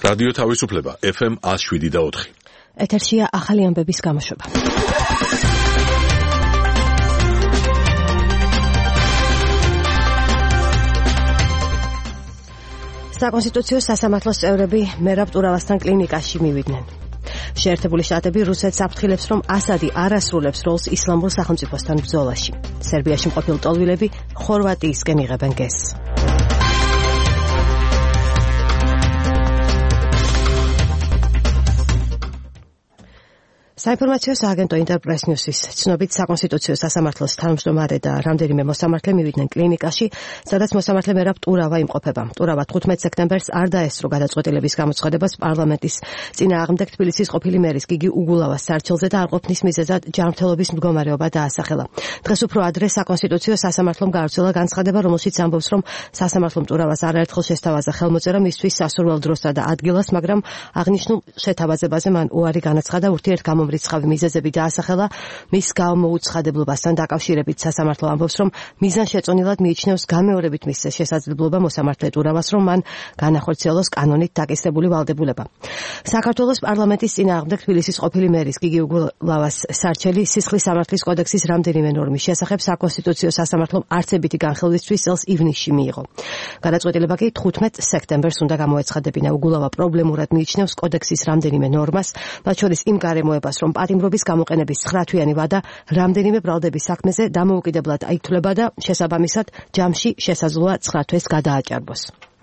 რადიო თავისუფლება FM 107.4. ეთერშია ახალი ამბების გამოშვება. საკონსტიტუციო სასამართლოს წევრები მერაბ ტურავასთან კლინიკაში მივიდნენ. შეერთებული შტატები რუსეთს აფრთხილებს, რომ ასადი არ ასრულებს როლს ისლამურ სახელმწიფოსთან ბრძოლაში. სერბიაში მყოფილ ტოლვილები ხორვატიისკენ იღებენ გეზს. საინფორმაციო სააგენტო ინტერპრეს ნიუსის ცნობით საკონსტიტუციო სასამართლოს თავმჯდომარე და რამდენიმე მოსამართლე მივიდნენ კლინიკაში, სადაც მოსამართლე მერაბ ტურავა იმყოფება. ტურავა 15 სექტემბერს არ დაესწრო გადაწყვეტილების გამოცხადებას პარლამენტის წინააღმდეგ თბილისის ყოფილი მერის გიგი უგულავას სარჩელზე და არ ყოფნის მიზეზად ჯანმრთელობის მდგომარეობა დაასახელა. დღეს უფრო ადრე საკონსტიტუციო სასამართლომ გაავრცელა განცხადება, რომელშიც ამბობს, რომ სასამართლომ ტურავას არაერთხელ შესთავაზა ხელმოწერა მისთვის სასურველ დროსა და ადგილას, მაგრამ აღნიშნულ შეთავაზებაზე მან უარი განაცხადა. ურთიერთგამომრიცხავი მიზეზები დაასახელა. მის გამოუცხადებლობასთან დაკავშირებით სასამართლო ამბობს, რომ მიზანშეწონილად მიიჩნევს გამეორებით მისცეს შესაძლებლობა მოსამართლე ტურავას, რომ მან განახორციელოს კანონით დაკისრებული ვალდებულება. საქართველოს პარლამენტის წინააღმდეგ თბილისის ყოფილი მერის გიგი უგულავას სარჩელი სისხლის სამართლის კოდექსის რამდენიმე ნორმის შესახებ საკონსტიტუციო სასამართლომ არცებითი განხილვისთვის წელს ივნისში მიიღო. გადაწყვეტილება კი 15 სექტემბერს უნდა გამოეცხადებინა. უგულავა პრობლემურად მიიჩნევს კოდექსის რამდენიმე ნორმას, მათ შორის იმ გარემოებას, რომ პატიმრობის გამოყენების 9-თვიანი ვადა რამდენიმე ბრალდების საქმეზე დამოუკიდებლად აითვლება და შესაბამისად ჯამში შესაძლოა 9 თვეს გადააჭარბოს.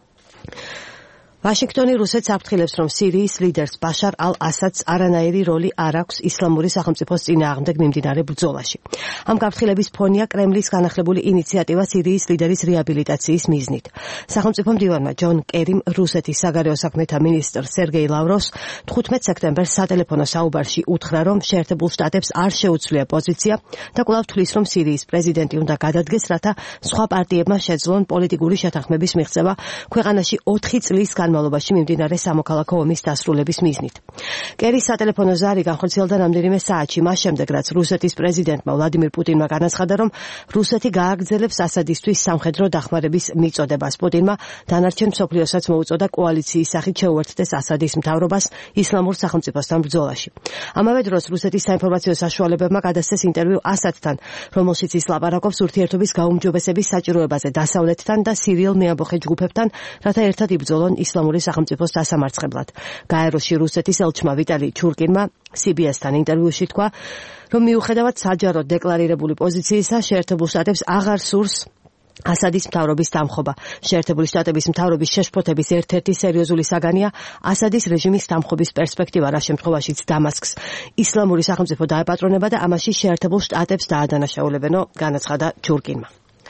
ვაშინგტონი რუსეთს აფრთხილებს, რომ სირიის ლიდერს ბაშარ ალ-ასადს არანაირი როლი არ აქვს ისლამური სახელმწიფოს წინააღმდეგ მიმდინარე ბრძოლაში. ამ გაფრთხილების ფონია კრემლის განახლებული ინიციატივა სირიის ლიდერის რეაბილიტაციის მიზნით. სახელმწიფო მდივანმა ჯონ კერიმ რუსეთის საგარეო საქმეთა მინისტრ სერგეი ლავროვს 15 სექტემბერს სატელეფონო საუბარში უთხრა, რომ შეერთებულ შტატებს არ შეუძლია პოზიცია და კვლავ თვლის, რომ სირიის პრეზიდენტი უნდა გადადგეს, რათა სხვა პარტიებმა შეძლონ პოლიტიკური შეთანხმების მიღწევა ქვეყანაში 4 წლის განმავლობაში მიმდინარე სამოქალაქო ომის დასრულების მიზნით. კერის სატელეფონო ზარი განხორციელდა რამდენიმე საათში მას შემდეგ, რაც რუსეთის პრეზიდენტმა ვლადიმირ პუტინმა განაცხადა, რომ რუსეთი გააგრძელებს ასადისთვის სამხედრო დახმარების მიწოდებას. პუტინმა დანარჩენ მსოფლიოსაც მოუწოდა კოალიციის სახით შეუერთდეს ასადის მთავრობას ისლამურ სახელმწიფოსთან ბრძოლაში. ამავე დროს რუსეთის საინფორმაციო საშუალებებმა გადასცეს ინტერვიუ ასადთან, რომელშიც ის ლაპარაკობს ურთიერთობის გაუმჯობესების საჭიროებაზე დასავლეთთან და სირიელ მეამბოხე ჯგუფებთან, რათა ერთად იბრძოლონ ისლამური სახელმწიფოს დასამარცხებლად. გაეროში რუსეთის ელჩმა ვიტალი ჩურკინმა CBS-თან ინტერვიუში თქვა, რომ მიუხედავად საჯაროდ დეკლარირებული პოზიციისა, შეერთებულ შტატებს აღარ სურს ასადის მთავრობის დამხობა. შეერთებული შტატების მთავრობის შეშფოთების ერთ-ერთი სერიოზული საგანია ასადის რეჟიმის დამხობის პერსპექტივა, რა შემთხვევაშიც დამასკს ისლამური სახელმწიფო დაეპატრონება და ამაში შეერთებულ შტატებს დაადანაშაულებენო, განაცხადა ჩურკინმა.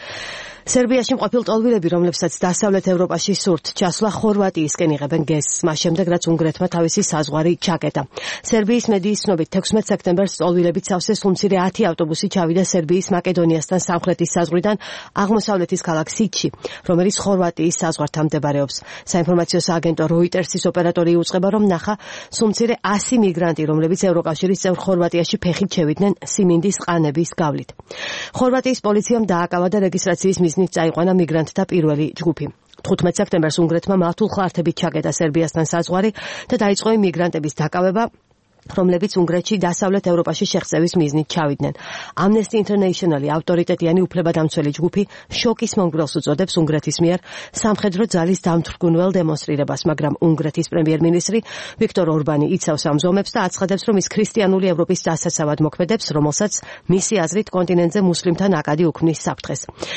სერბიაში მყოფილ ტოლვილები, რომლებსაც დასავლეთ ევროპაში სურთ ჩასვლა, ხორვატიისკენ იღებენ გეზს, მას შემდეგ, რაც უნგრეთმა თავისი საზღვარი ჩაკეტა. სერბიის მედიის ცნობით 16 სექტემბერს ტოლვილებით სავსე სულმცირე 10 ავტობუსი ჩავიდა სერბიის მაკედონიასთან სამხრეთის საზღვრიდან აღმოსავლეთის ქალაქ სიჩში, რომელიც ხორვატიის საზღვართან მდებარეობს. საინფორმაციო სააგენტო როიტერსის ოპერატორი იუწყება, რომ ნახა სულმცირე 100 მიგრანტი, რომლებიც ევროკავშირის წევრ ხორვატიაში ფეხით შევიდნენ სიმინდის ყანების გავლით. ხორვატიის პოლიციამ დააკავა და რეგისტრაციის მიზნით წაიყვანა მიგრანტთა პირველი ჯგუფი. 15 სექტემბერს უნგრეთმა მართულ ხლართებით ჩაკეტა სერბიასთან საზღვარი და დაიწყო მიგრანტების დაკავება, რომლებიც უნგრეთში დასავლეთ ევროპაში შეღწევის მიზნით ჩავიდნენ. Amnesty International-ი ავტორიტეტიანი უფლებადამცველი ჯგუფი შოკის მონგრელს უწოდებს უნგრეთის მიერ სამხედრო ძალის დამთრგუნველ დემონსტრირებას, მაგრამ უნგრეთის პრემიერ-მინისტრი ვიქტორ ორბანი იცავს ამ ზომებს და აცხადებს, რომ ის ქრისტიანული ევროპის დასაცავად მოქმედებს, რომელსაც მისი აზრით კონტინენტზე მუსლიმთა ნაკადი უქმნის საფრთხეს.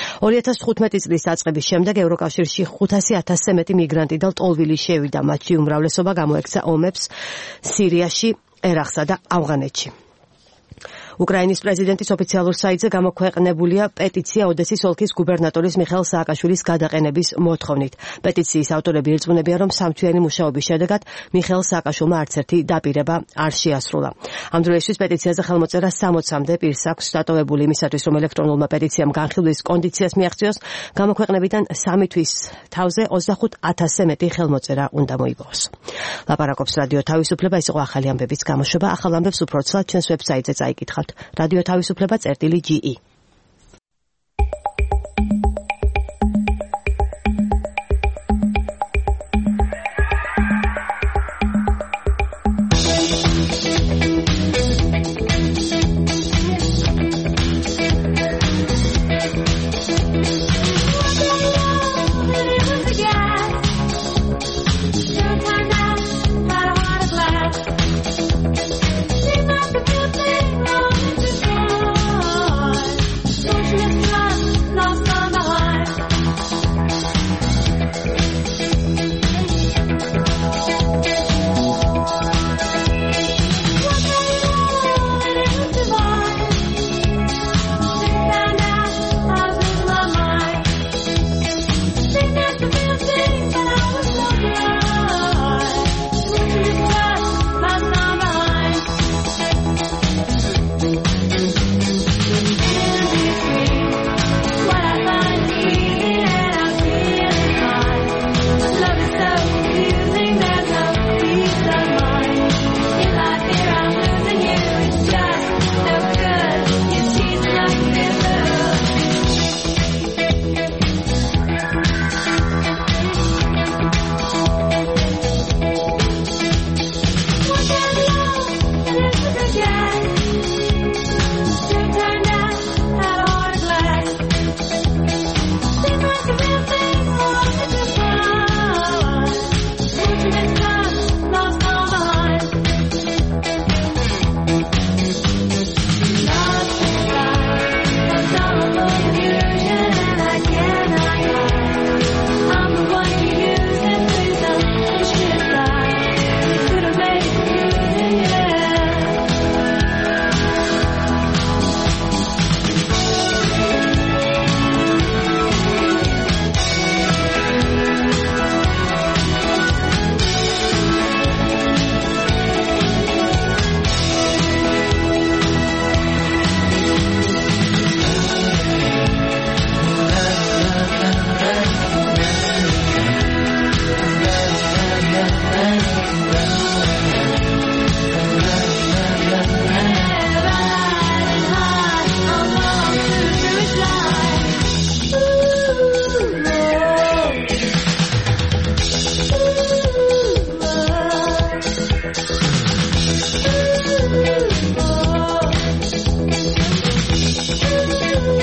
2015 წლის დაწყების შემდეგ ევროკავშირში 500,000-ზე მეტი მიგრანტი და ტოლვილი შევიდა, მათში უმრავლესობა გამოექცა ომებს სირიაში, ერაყსა და ავღანეთში. უკრაინის პრეზიდენტის ოფიციალურ საიტზე გამოქვეყნებულია პეტიცია ოდესის ოლქის გუბერნატორის მიხეილ სააკაშვილის გადაყენების მოთხოვნით. პეტიციის ავტორები ირწმუნებიან, რომ სამთვიანი მუშაობის შედეგად მიხეილ სააკაშვილმა არც ერთი დაპირება არ შეასრულა. ამ დროისთვის პეტიციაზე ხელმოწერა 60-მდე პირს აქვს დატოვებული იმისათვის, რომ ელექტრონულმა პეტიციამ განხილვის კონდიციას მიაღწიოს, გამოქვეყნებიდან 3 თვის თავზე 25,000-ზე მეტი ხელმოწერა უნდა მოიპოვოს. ლაპარაკობს რადიო თავისუფლება, ის იყო ახალი ამბების გამოშვება. ახალ ამბებს უფრო ცალ ჩვენს ვებსაიტზე წაიკითხავთ. რადიო თავისუფლება წერტილი.ge.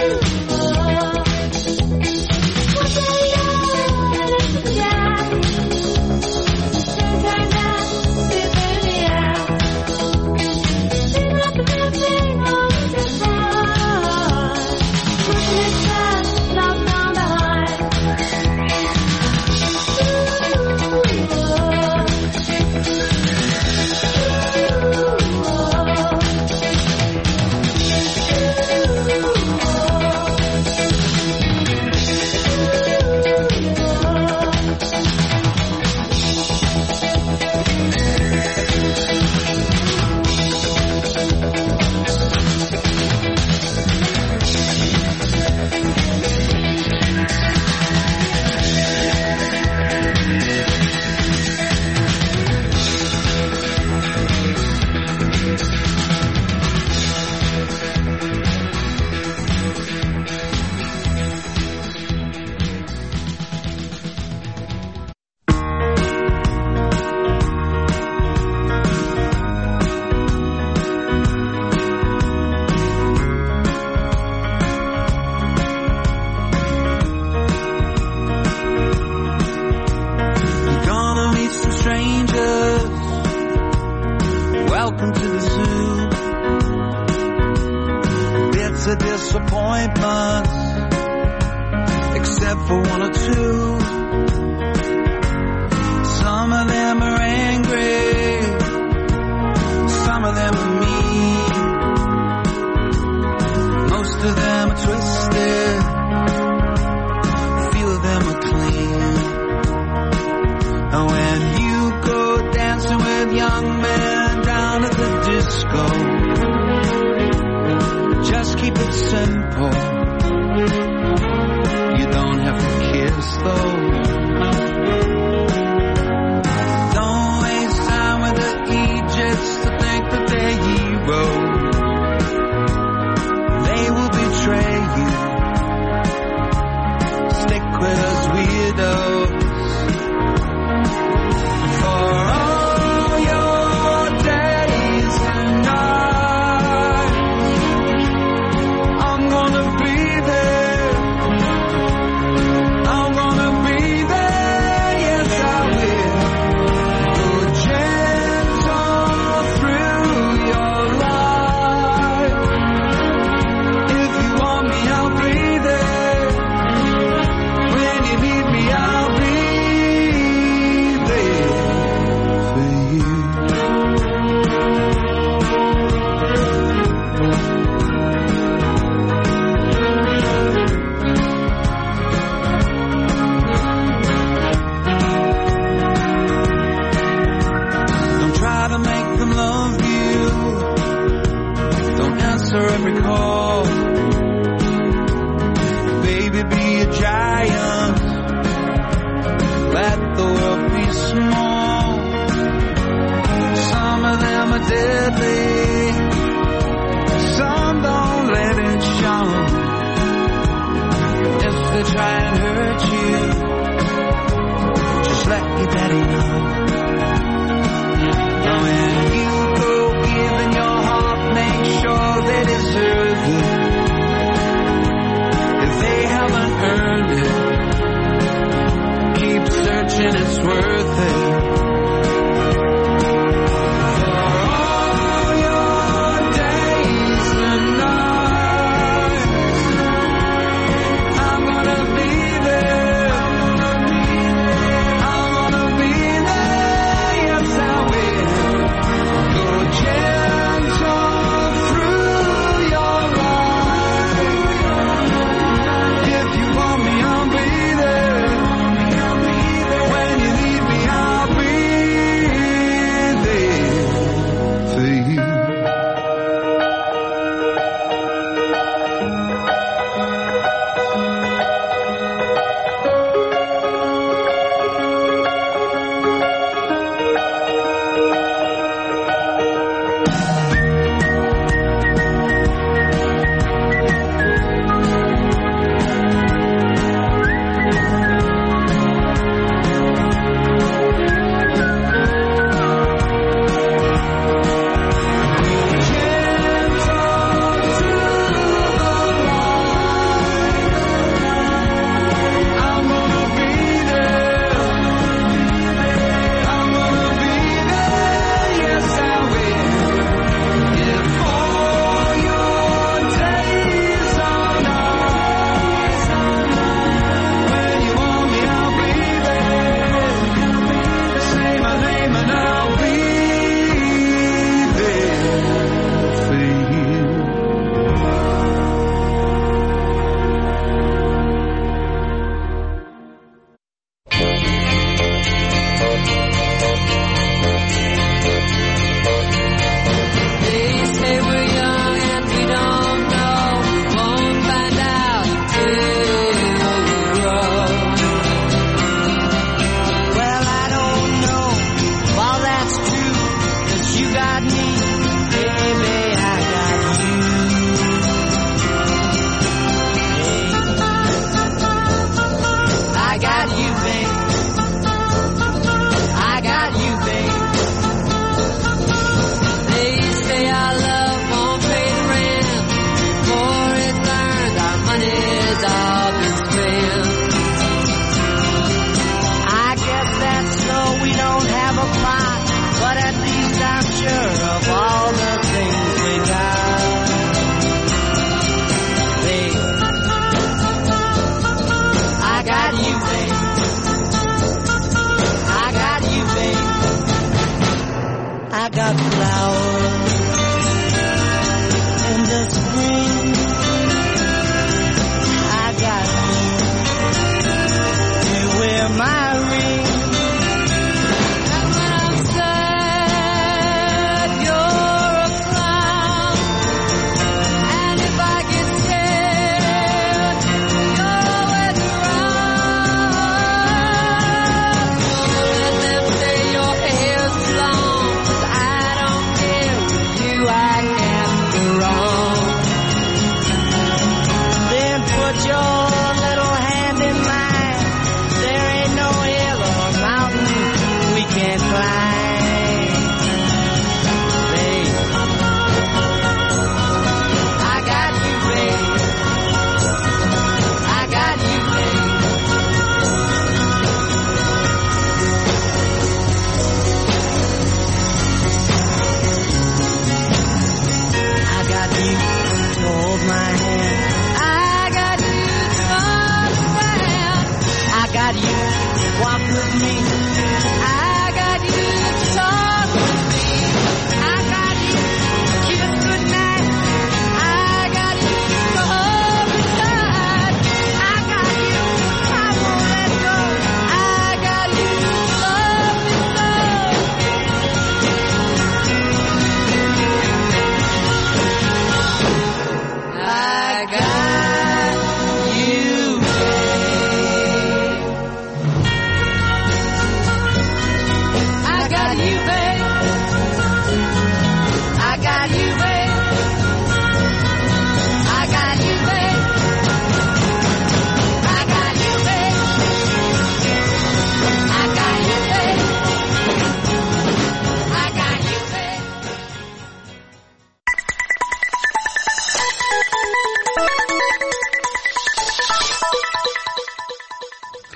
There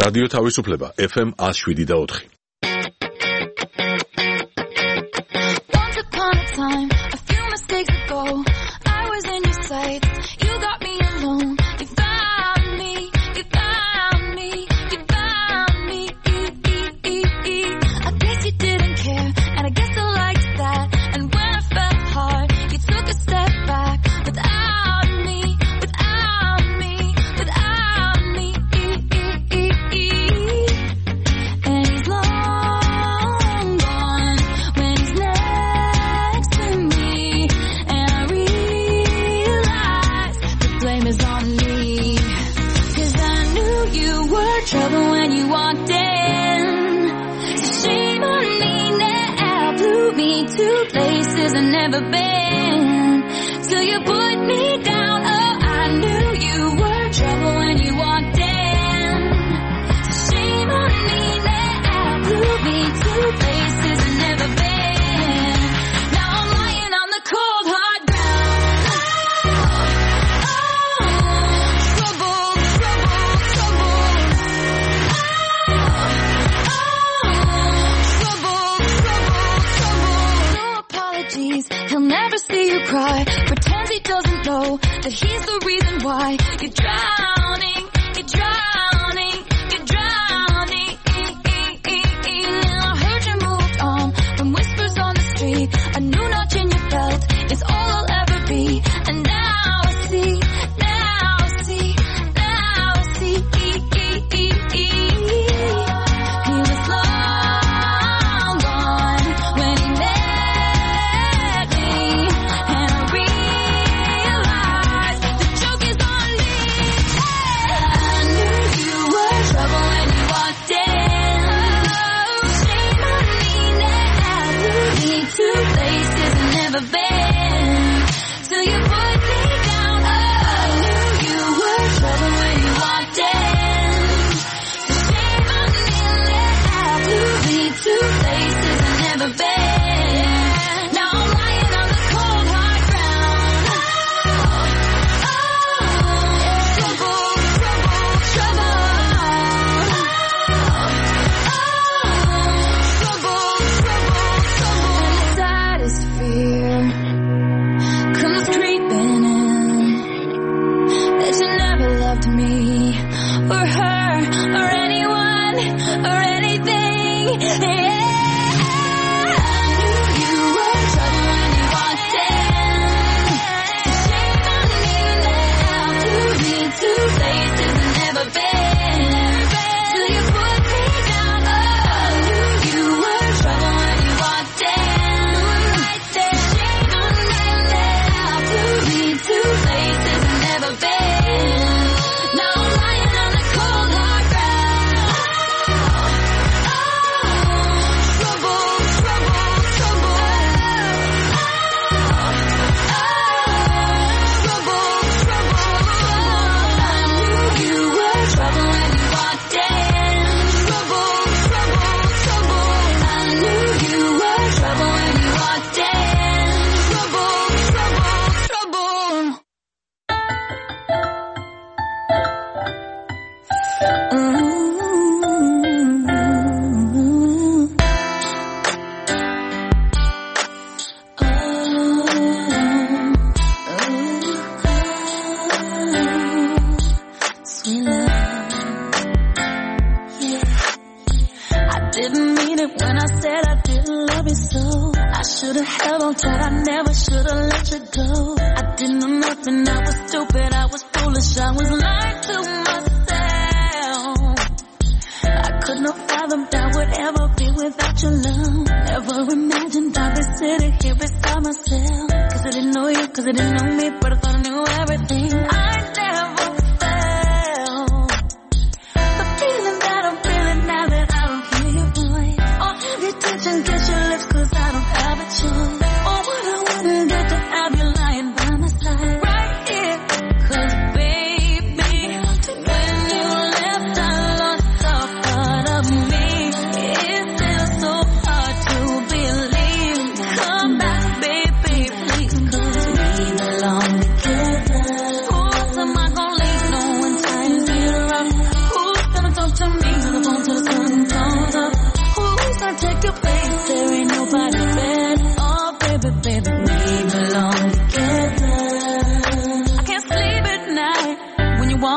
რადიო თავისუფლება FM 107.4. Once upon a time, a few mistakes ago, I was in your sights. You got me alone. You found me. You found me. You found me. I guess you didn't care, and I guess I liked that. And when I fell apart, you took a step back without me. Without me. Without me. And he's long gone when he's next to me. And I realize the blame is on me. 'Cause I knew you were trouble when you walked in. So shame on me now, blew me to places I've never been. Till you put me down, oh, I knew you were trouble when you walked in. So shame on me now, blew me to places I've never been. Now I'm lying on the cold hard ground. Trouble, trouble, trouble. Trouble, trouble, trouble. No apologies, he'll never see you cry. Pretends he doesn't know that he's the reason why you're drowning, you're drowning, you're drowning. And I heard you moved on from whispers on the street. A new notch in your belt is all I'll ever be. And now I see, now I see, now I see. He was long gone when he met me. And I realized the joke is on me. I knew you were trouble when you walked in. Shame on me now, blew me to places I've never been. Till you put me down, oh, I knew you were trouble when you walked in. So shame on me now, blew me to places I've never been. Now I'm lying on the cold hard ground. Trouble, trouble, trouble. Trouble, trouble, trouble. And the saddest fear comes creeping in, that you never loved me or her or anyone or anything. Yeah, I knew you were trouble when you walked in. Shame on me now, blew me to places I've never been. Till you put me down, oh, I knew you were trouble when you walked in. Shame on me now, blew me to places I've never been. Now I'm lying on the cold hard ground. Trouble, trouble, trouble. Trouble, trouble, trouble. I knew you were trouble when you walked in. Trouble, trouble, trouble. I knew you were trouble when you walked in. Trouble, trouble, trouble. Sweet love, yeah. I didn't mean it when I said I didn't love you so. I should've held on tight, I never should've let you go. I didn't know nothing, I was stupid, I was foolish, I was lying to myself. I could not fathom that would ever be without your love. Never imagined I'd be sitting here beside myself. 'Cause I didn't know you, 'cause I didn't know me, but I thought I knew everything. I never felt the feeling that I'm feeling now that I don't hear your voice. Or have you touch and kiss your lips, 'cause I don't have a choice. Or what I wouldn't get to have you lying by my side right here. 'Cause baby, when you left I lost a part of me. It's still so hard to believe. Come back, baby, please, 'cause we belong together.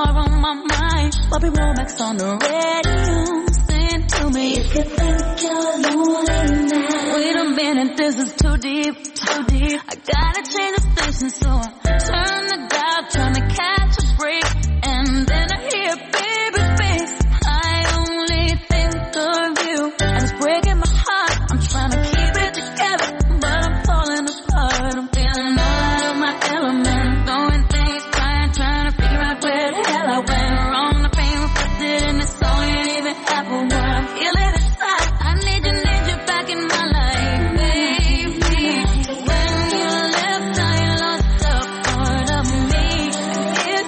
are on my mind. Bobby Womack's on the radio. Sing to me if you think you're lonely now. Wait a minute, this is too deep, too deep. I gotta change the station, so I turn the dial, trying to catch a break. And then I hear baby's face. I only think of you, and it's breaking my heart. I'm trying to keep it together, but I'm falling apart. I'm feeling all out of my element, throwing things, trying to figure out where the hell I went wrong. The pain reflected in the song ain't even half of what I'm feeling inside. I need you back in my life, baby. When you left, I lost a part of me.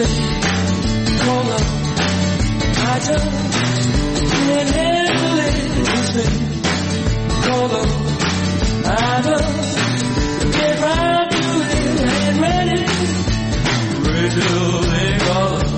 call love. I just can't handle it. This thing call love. I just get right to it. Ain't ready to call love.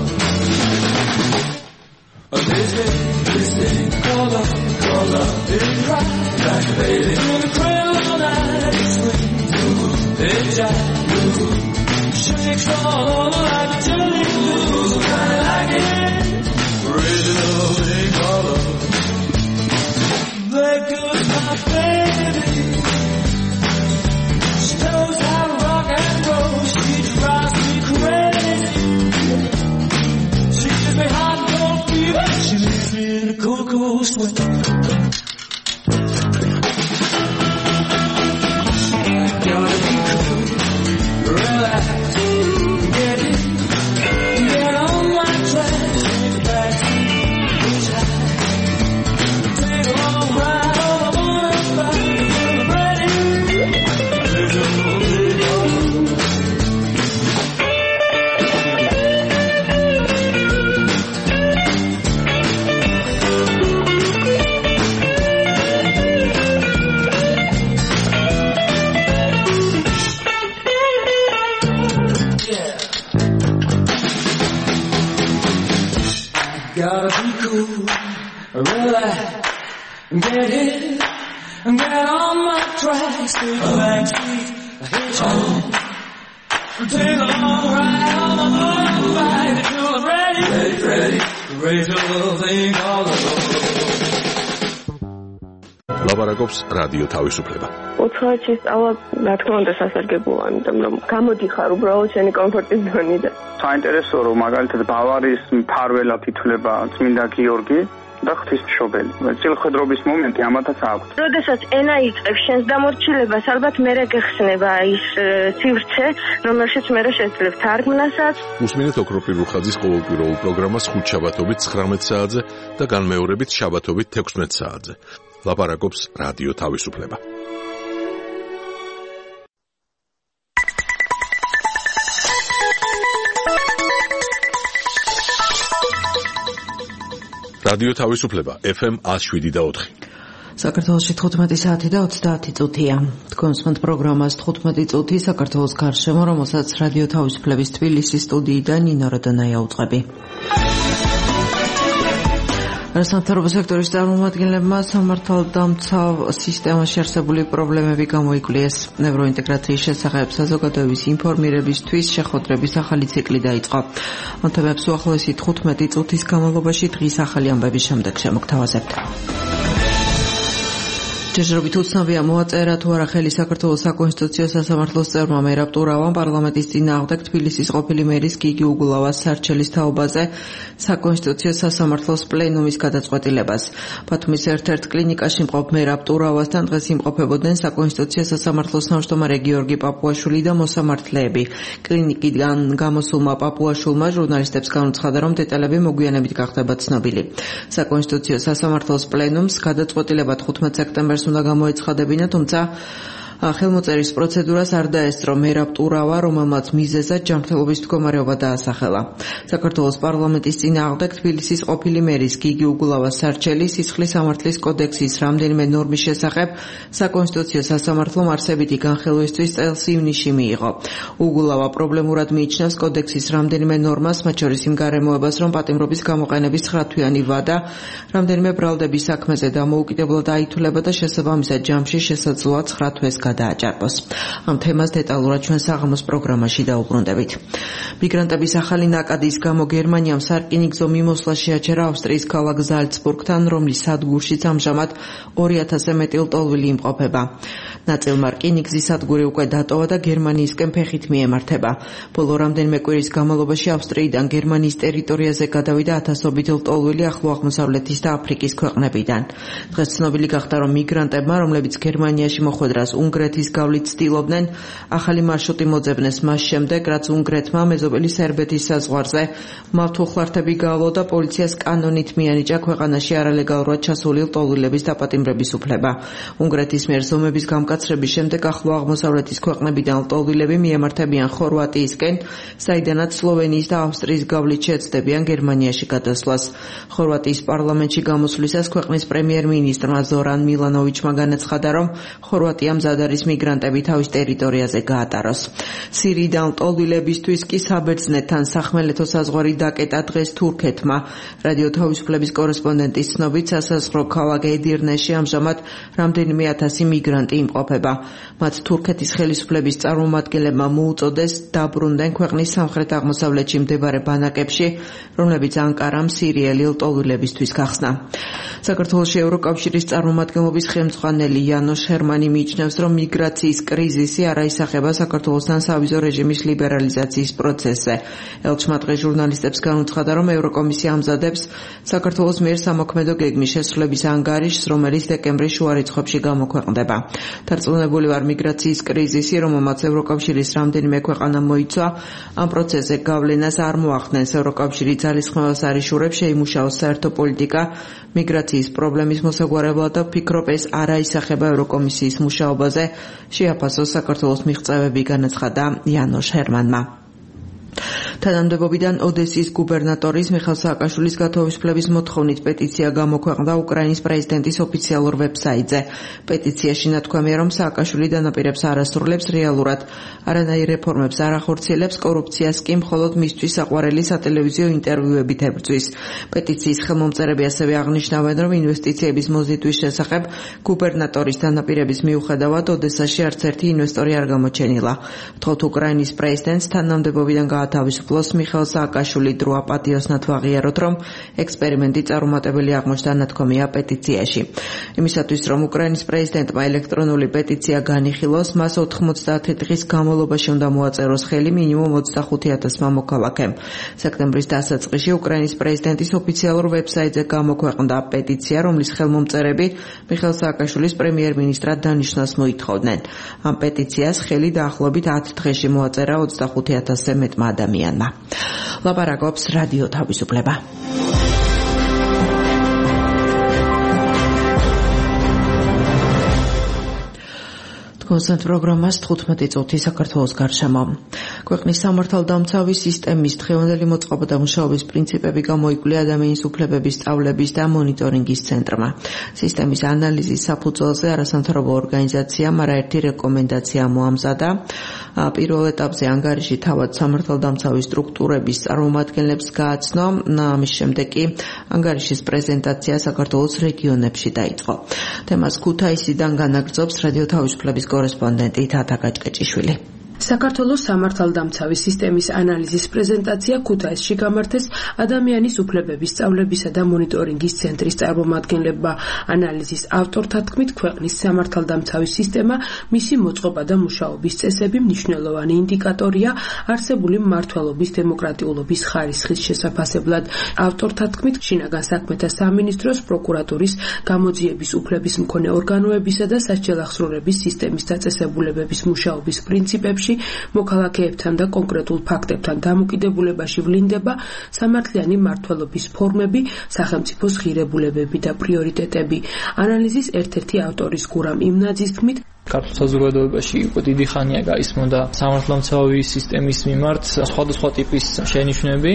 This thing call love is right. Like a baby in the cradle all night. It swings, it jives, shakes all over like a jelly blue. Kinda like it, original thing call love. There goes my baby. She knows how to rock and roll. She drives me crazy. She gives me hot and cold fever. She leaves me in a cold, cold sweat. Gotta be cool, relax, get it, get on my track, take it back, reach high, take a long ride on the motorbike, feel ready, there's a movie on. Gotta be cool, relax, get hit, get on my tracks, take a backseat, hitchhike, take a long ride on the motorbike until I'm ready, raise a little thing called love. ლაპარაკობს რადიო თავისუფლება. უცხოეთში სწავლა, რა თქმა უნდა, სასარგებლოა, იმიტომ რომ გამოდიხარ უბრალოდ შენი კომფორტის ზონიდან. საინტერესო რომ მაგალითად ბავარიის მფარველად ითვლება წმინდა გიორგი და ღვთისმშობელი. წილხედრობის მომენტი ამათაც აქვს. როდესაც ენა იწყებს შენს დამორჩილებას, ალბათ მერე გეხსნება ის სივრცე, რომელშიც მერე შეძლებ თარგმნასაც. უსმინეთ ოქროპირ რუხაძის ყოველკვირეულ პროგრამას ხუთშაბათობით 19 საათზე და განმეორებით შაბათობით 16 საათზე. ლაპარაკობს რადიო თავისუფლება. რადიო თავისუფლება FM 107.4. საქართველოში 15 საათი და 30 წუთია. თქვენსმენთ პროგრამას 15 წუთი საქართველოს გარშემო, რომელსაც რადიო თავისუფლების თბილისის სტუდიიდან ნინო როდონაია უწყები. რასამთავრობო სექტორის წარმომადგენლებმა სამართალდამცავ სისტემაში არსებული პრობლემები გამოიკვლიეს. ნევროინტეგრაციის შესახებ საზოგადოების ინფორმირებისთვის შეხვედრების ახალი ციკლი დაიწყო. ამ თემებს უახლოესი 15 წუთის განმავლობაში დღის ახალი ამბების შემდეგ შემოგთავაზებთ. ჯერჯერობით უცნობია მოაწერა თუ არა ხელი საქართველოს საკონსტიტუციო სასამართლოს წევრმა მერაბ ტურავამ პარლამენტის წინააღმდეგ თბილისის ყოფილი მერის გიგი უგულავას სარჩელის თაობაზე საკონსტიტუციო სასამართლოს პლენუმის გადაწყვეტილებას. ბათუმის ერთ-ერთ კლინიკაში მყოფ მერაბ ტურავასთან დღეს იმყოფებოდნენ საკონსტიტუციო სასამართლოს თავმჯდომარე გიორგი პაპუაშვილი და მოსამართლეები. კლინიკიდან გამოსულმა პაპუაშვილმა ჟურნალისტებს განუცხადა, რომ დეტალები მოგვიანებით გახდება ცნობილი. საკონსტიტუციო სასამართლოს პლენუმს გადაწყვეტილება 15 სექტემბერს უნდა გამოეცხადებინა, თუმცა ხელმოწერის პროცედურას არ დაესწრო მერაბ ტურავა, რომელმაც მიზეზად ჯანმრთელობის მდგომარეობა დაასახელა. საქართველოს პარლამენტის წინააღმდეგ თბილისის ყოფილი მერის გიგი უგულავას სარჩელი სისხლის სამართლის კოდექსის რამდენიმე ნორმის შესახებ საკონსტიტუციო სასამართლომ არსებითი განხილვისთვის წელს ივნისში მიიღო. უგულავა პრობლემურად მიიჩნევს კოდექსის რამდენიმე ნორმას, მათ შორის იმ გარემოებას, რომ პატიმრობის გამოყენების 9-თვიანი ვადა რამდენიმე ბრალდების საქმეზე დამოუკიდებლად აითვლება და შესაბამისად ჯამში შესაძლოა 9 თვეს გადააჭარბოს. ამ თემას დეტალურად ჩვენ საღამოს პროგრამაში დაუბრუნდებით. მიგრანტების ახალი ნაკადის გამო გერმანიამ სარკინიგზო მიმოსვლა შეაჩერა ავსტრიის ქალაქ ზალცბურგთან, რომლის სადგურშიც ამჟამად 2000-ზე მეტი ლტოლვილი იმყოფება. ნაწილმა რკინიგზის სადგური უკვე დატოვა და გერმანიისკენ ფეხით მიემართება. ბოლო რამდენიმე კვირის განმავლობაში ავსტრიიდან გერმანიის ტერიტორიაზე გადავიდა ათასობით ლტოლვილი ახლო აღმოსავლეთის და აფრიკის ქვეყნებიდან. დღეს ცნობილი გახდა, რომ მიგრანტებმა, რომლებიც გერმანიაში მოხვედრას უნგრეთის გავლით ცდილობდნენ ახალი მარშრუტი მოძებნეს მას შემდეგ, რაც უნგრეთმა მეზობელი სერბეთის საზღვარზე მავთულხლართები გაავლო და პოლიციას კანონით მიანიჭა ქვეყანაში არალეგალურად ჩასული ლტოლვილების დაპატიმრების უფლება. უნგრეთის მიერ ზომების გამკაცრების შემდეგ ახლო აღმოსავლეთის ქვეყნებიდან ლტოლვილები მიემართებიან ხორვატიისკენ, საიდანაც სლოვენიის და ავსტრიის გავლით შეეცდებიან გერმანიაში გადასვლას. ხორვატიის პარლამენტში გამოსვლისას ქვეყნის პრემიერ-მინისტრმა ზორან მილანოვიჩმა განაცხადა, რომ ხორვატია მზად არის მიგრანტები თავის ტერიტორიაზე გაატაროს. სირიიდან ლტოლვილებისთვის კი საბერძნეთთან სახმელეთო საზღვარი დაკეტა დღეს თურქეთმა. რადიო თავისუფლების კორესპონდენტის ცნობით, სასაზღვრო ქალაქ ედირნეში ამჟამად რამდენიმე ათასი მიგრანტი იმყოფება. მათ თურქეთის ხელისუფლების წარმომადგენლებმა მოუწოდეს დაბრუნდნენ ქვეყნის სამხრეთ-აღმოსავლეთში მდებარე ბანაკებში, რომლებიც ანკარამ სირიელი ლტოლვილებისთვის გახსნა. საქართველოში ევროკავშირის წარმომადგენლობის ხელმძღვანელი იანოშ ჰერმანი მიიჩნევს, რომ მიგრაციის კრიზისი არ აისახება საქართველოსთან სავიზო რეჟიმის ლიბერალიზაციის პროცესზე. ელჩმა დღეს ჟურნალისტებს განუცხადა, რომ ევროკომისია ამზადებს საქართველოს მიერ სამოქმედო გეგმის შესრულების ანგარიშს, რომელიც დეკემბრის შუა რიცხვებში გამოქვეყნდება. დარწმუნებული ვარ, მიგრაციის კრიზისი, რომელმაც ევროკავშირის რამდენიმე ქვეყანა მოიცვა, ამ პროცესზე გავლენას არ მოახდენს. ევროკავშირი ძალისხმევას არ იშურებს, შეიმუშაოს საერთო პოლიტიკა მიგრაციის პრობლემის მოსაგვარებლად და ვფიქრობ, ეს არ აისახება ევროკომისიის მუშაობაზე, შეაფასოს საქართველოს მიღწევები, განაცხადა იანოშ ჰერმანმა. თანამდებობიდან ოდესის გუბერნატორის მიხეილ სააკაშვილის გათავისუფლების მოთხოვნით პეტიცია გამოქვეყნდა უკრაინის პრეზიდენტის ოფიციალურ ვებსაიტზე. პეტიციაში ნათქვამია, რომ სააკაშვილი დანაპირებს არ ასრულებს, რეალურად არანაირ რეფორმებს არ ახორციელებს, კორუფციას კი მხოლოდ მისთვის საყვარელი სატელევიზიო ინტერვიუებით ებრძვის. პეტიციის ხელმომწერები ასევე აღნიშნავენ, რომ ინვესტიციების მოზიდვის შესახებ გუბერნატორის დანაპირების მიუხედავად ოდესაში არც ერთი ინვესტორი არ გამოჩენილა. თოთ უკრაინის პრეზიდენტს თანამდებობიდან თავისუფლოს მიხეილ სააკაშვილი დრო აპატიოსნად ვაღიაროთ, რომ ექსპერიმენტი წარუმატებელი აღმოჩნდა, ნათქვამია პეტიციაში. იმისათვის, რომ უკრაინის პრეზიდენტმა ელექტრონული პეტიცია განიხილოს, მას 90 დღის განმავლობაში უნდა მოაწეროს ხელი მინიმუმ 25,000 მოქალაქემ. სექტემბრის დასაწყისში უკრაინის პრეზიდენტის ოფიციალურ ვებსაიტზე გამოქვეყნდა პეტიცია, რომლის ხელმომწერები მიხეილ სააკაშვილის პრემიერ-მინისტრად დანიშნას მოითხოვდნენ. ამ პეტიციას ხელი დაახლოებით 10 დღეში მოაწერა 25,000-ზე მეტმა ადამიანმა. ლაპარაკობს რადიო თავისუფლება. კონსტანტ პროგრამას 15 წუთი საქართველოს გარშემო. ქვეყნის სამართალდამცავი სისტემის დღევანდელი მოწყობა და მუშაობის პრინციპები გამოიკვლია ადამიანის უფლებების სწავლების და მონიტორინგის ცენტრმა. სისტემის ანალიზის საფუძველზე არასამთავრობო ორგანიზაციამ არაერთი რეკომენდაცია მოამზადა. პირველ ეტაპზე ანგარიში თავად სამართალდამცავი სტრუქტურების წარმომადგენლებს გააცნო, ამის შემდეგ კი ანგარიშის პრეზენტაცია საქართველოს რეგიონებში დაიწყო. თემას ქუთაისიდან განაგრძობს რადიო თავისუფლების კორესპონდენტი თათა გაჭკეჭიშვილი. საქართველოს სამართალდამცავი სისტემის ანალიზის პრეზენტაცია ქუთაისში გამართეს ადამიანის უფლებების სწავლებისა და მონიტორინგის ცენტრის წარმომადგენლებმა. ანალიზის ავტორთა თქმით, ქვეყნის სამართალდამცავი სისტემა, მისი მოწყობა და მუშაობის წესები მნიშვნელოვანი ინდიკატორია არსებული მმართველობის დემოკრატიულობის ხარისხის შესაფასებლად. ავტორთა თქმით, შინაგან საქმეთა სამინისტროს, პროკურატურის, გამოძიების უფლების მქონე ორგანოებისა და სასჯელახსრულების სისტემის დაწესებულებების მუშაობის პრინციპებში მოქალაქეებთან და კონკრეტულ ფაქტებთან დამოკიდებულებაში ვლინდება სამართლიანი მმართველობის ფორმები, სახელმწიფოს ღირებულებები და პრიორიტეტები. ანალიზის ერთ-ერთი ავტორის გურამ იმნაძის თქმით, ქართულ საზოგადოებაში უკვე დიდი ხანია გაისმოდა სამართალდამცავი სისტემის მიმართ სხვადასხვა ტიპის შენიშვნები.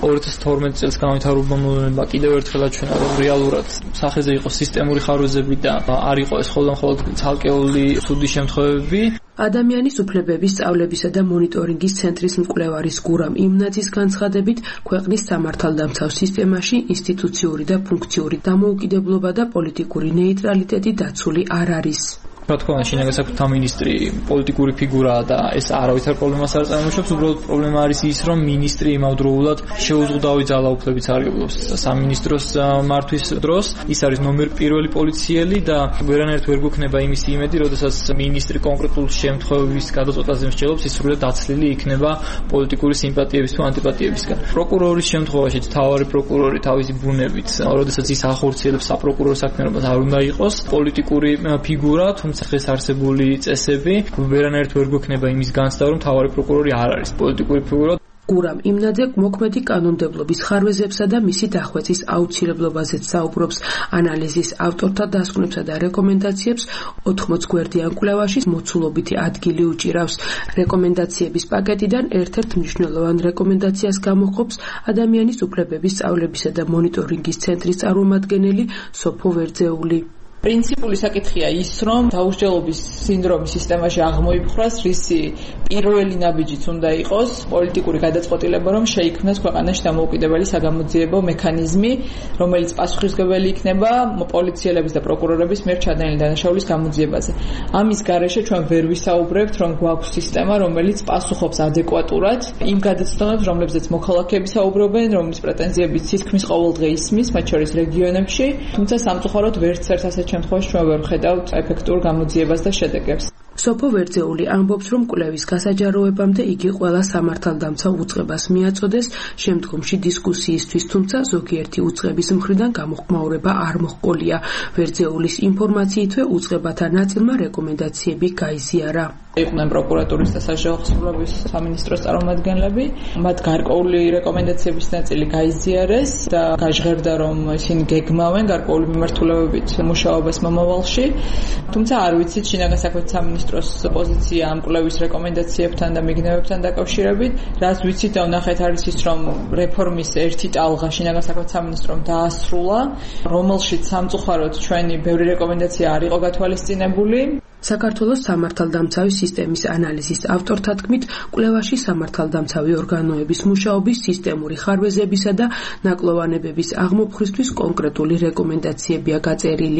2012 წელს განვითარებულმა მოვლენა კიდევ ერთხელ აჩვენა, რომ რეალურად სახეზე იყო სისტემური ხარვეზები და არ იყო ეს მხოლოდ ცალკეული ცუდი შემთხვევები. ადამიანის უფლებების სწავლებისა და მონიტორინგის ცენტრის მკვლევარის გურამ იმნაძის განცხადებით, ქვეყნის სამართალდამცავ სისტემაში ინსტიტუციური და ფუნქციური დამოუკიდებლობა და პოლიტიკური ნეიტრალიტეტი დაცული არ არის. რა თქმა უნდა, შინაგან საქმეთა მინისტრი პოლიტიკური ფიგურაა და ეს არავითარ პრობლემას არ წარმოიშობს. უბრალოდ პრობლემა არის ის, რომ მინისტრი იმავდროულად შეუზღუდავი ძალაუფლებით არიობს სამინისტროს მართვის დროს. ის არის ნომერ პირველი პოლიციელი და ვერანაირად ვერ გვექნება იმისი იმედი, როდესაც მინისტრი კონკრეტულ შემთხვევების გადაწყვეტაზე მსჯელობს, ის სრულად დაცლილი იქნება პოლიტიკური სიმპათიების თუ ანტიპათიებისგან. პროკურორის შემთხვევაში თავარი პროკურორი თავისი ბუნებით, როდესაც ის ახორციელებს საპროკურორო საქმიანობას, არ უნდა იყოს პოლიტიკური ფიგურა, თუმცა დღეს არსებული წესები ვერანაირად ვერ გვექნება იმის განცდა, რომ მთავარი პროკურორი არ არის პოლიტიკური ფიგურა. გურამ იმნაძე მოქმედი კანონმდებლობის ხარვეზებსა და მისი დახვეწის აუცილებლობაზეც საუბრობს. ანალიზის ავტორთა დასკვნებსა და რეკომენდაციებს 80 გვერდიან კვლევაში მოცულობითი ადგილი უჭირავს. რეკომენდაციების პაკეტიდან ერთ-ერთ მნიშვნელოვან რეკომენდაციას გამოხობს ადამიანის უფლებების სწავლებისა და მონიტორინგის ცენტრის წარმომადგენელი სოფო ვერძეული. პრინციპული საკითხია ის, რომ დაუსჯელობის სინდრომის სისტემაში აღმოიფხვრას, რისი პირველი ნაბიჯიც უნდა იყოს პოლიტიკური გადაწყვეტილება, რომ შეიქმნას ქვეყანაში დამოუკიდებელი საგამოძიებო მექანიზმი, რომელიც პასუხისმგებელი იქნება პოლიციელების და პროკურორების მიერ ჩადენილი დანაშაულის გამოძიებაზე. ამის გარეშე ჩვენ ვერ ვისაუბრებთ, რომ გვაქვს სისტემა, რომელიც პასუხობს ადეკვატურად იმ გადაცდომებს, რომლებზეც მოქალაქეები საუბრობენ, რომლის პრეტენზიებიც თითქმის ყოველდღე ისმის, მათ შორის რეგიონებში, თუმცა სამწუხაროდ ვერც ერთ ასეთ შემთხვევაში ჩვენ ვერ ვხედავთ ეფექტურ გამოძიებას და შედეგებს. სოფო ვერძეული ამბობს, რომ კვლევის გასაჯაროებამდე იგი ყველა სამართალდამცავ უწყებას მიაწოდეს შემდგომში დისკუსიისთვის, თუმცა ზოგიერთი უწყების მხრიდან გამოხმაურება არ მოჰყოლია. ვერძეულის ინფორმაციითვე უწყებათა ნაწილმა რეკომენდაციები გაიზიარა. იყვნენ პროკურატურის და სასჯელო ხსოვნების სამინისტროს წარმომადგენლები. მათ გარკვეული რეკომენდაციების ნაწილი გაიზიარეს და გაჟღერდა, რომ ისინი გეგმავენ გარკვეული მიმართულებებით მუშაობას მომავალში. თუმცა არ ვიცით შინაგან საქმეთა სამინისტროს პოზიცია ამ კვლევის რეკომენდაციებთან და მიგნებებთან დაკავშირებით. რაც ვიცით და ვნახეთ არის ის, რომ რეფორმის ერთი ტალღა შინაგან საქმეთა სამინისტრომ დაასრულა, რომელშიც სამწუხაროდ ჩვენი ბევრი რეკომენდაცია არ იყო გათვალისწინებული. საქართველოს სამართალდამცავი სისტემის ანალიზის ავტორთა თქმით, კვლევაში სამართალდამცავი ორგანოების მუშაობის სისტემური ხარვეზებისა და ნაკლოვანებების აღმოფხვისთვის კონკრეტული რეკომენდაციებია გაწერილი.